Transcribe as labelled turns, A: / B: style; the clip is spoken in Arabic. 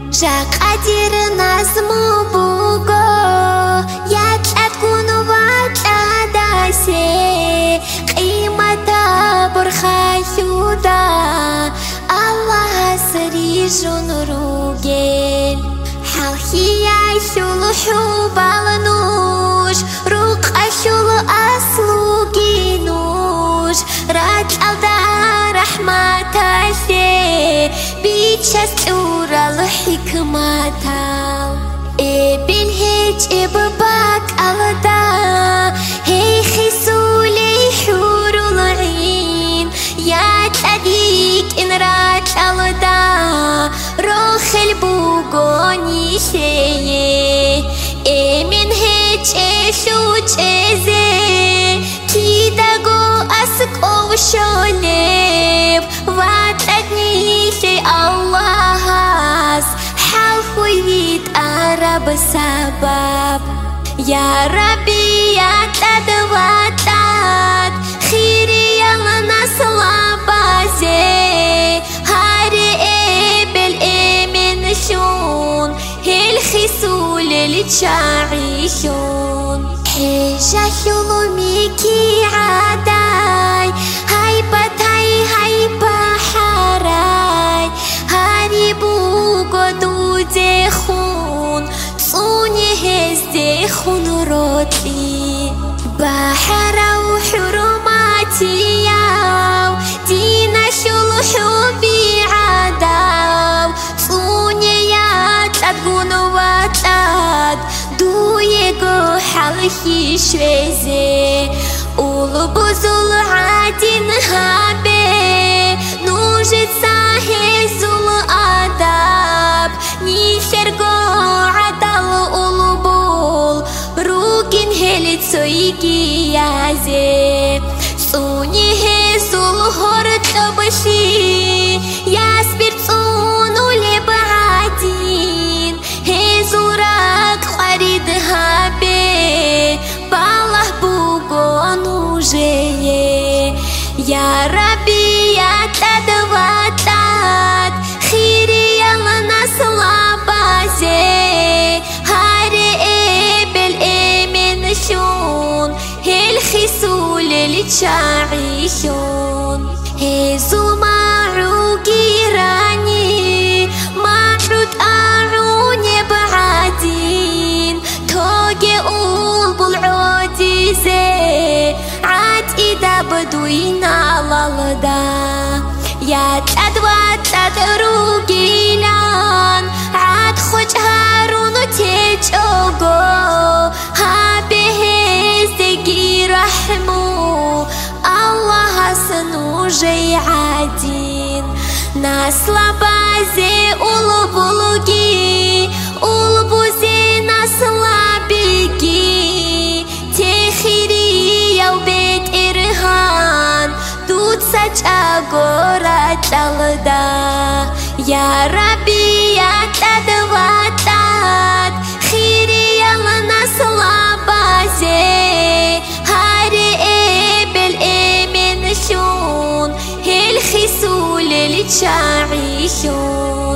A: شقدر نظم بوگو یتلت گنوات عدسه قیمتا برخیودا الله سریجون روگل حلخی شل حوبالنوش روق شل أسلوگینوش رات الدار رحمتاسه بیچست اورال حکمتا ابن هج ابباك الدا هي خسولي حور العين يا تديك ان رات الدا روخ البوغوني شيء من هج شوچ ازي كيداغو اسكو شوليب واتني شيء الله حلخويت أرب سبب يا ربي يا تدواتات خيري يلا نصلا بازي هاري بالإيمن شون هي الخسول اللي تشاعيشون حيشا شلوميكي عاداي هاي باتاي هاي بحراي هاري بوغو دخون صوني هزدي خون روتي بحر وحرماتي ياو دينا شلحو بعداو صوني يا تدقون واتاد دويقو حلخي شويزي ولبزل عادين هابي نوجد ساهزل آداب نيشرقو عدل أولبول روكين هلت سويكي يازي صوني هزل هرد بشي ياسبر صونو لبعادين هزل راك خريد هابي بالله بوغو نوجي يا ربي يا تدواتات خيري يلا نصلا بازي هاري بالإيمن شون هي الخسول اللي تشاعيشون هزو معوكي راني معود أعوني بعادين توجي قول بالعودي زي عاد إذا بدوين على الدا يا تدوات تدروقي لان عاد خج هارون تيجوغو هابه زقي رحمو الله سنوجي عادين ناس لبازي أولبولوغي أولبوزي ناس لابيجي تخيري يو بيت إرهان دود سج أغورات الدا يا ربي يا تدواتات خيري يلا نصلا بازي هاري بالإيمن شون هي الخسول اللي تشاعيشون